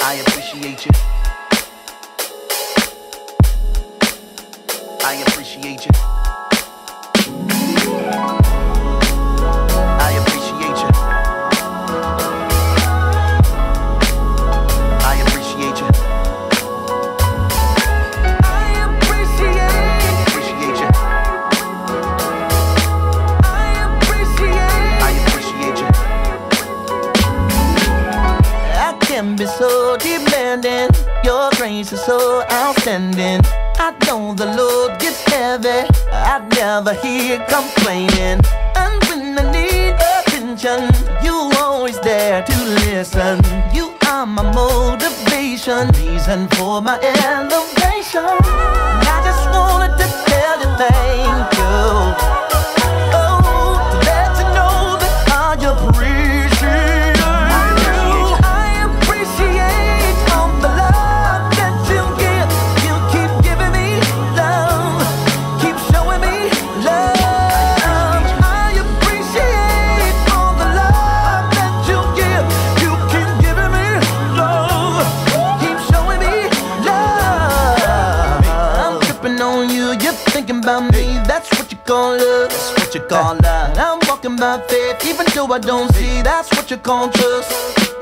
I appreciate you. I appreciate you. I appreciate you. I appreciate you. I appreciate you. I appreciate you. I can be so demanding. Your grace is so outstanding. I know the load gets heavy. I never hear complaining. And when I need attention, you always there to listen. You are my motivation, reason for my elevation. I just wanted to tell you thank you. Oh, to let you know that I appreciate you. I appreciate all the love that you give. You keep giving me love, keep showing me love. I appreciate all the love that you give. You keep giving me love, keep showing me love. I'm tripping on you, you're thinking about me. That's what you call love. That's what you call love. I'm walking by faith, even though I don't see. That's what you call trust.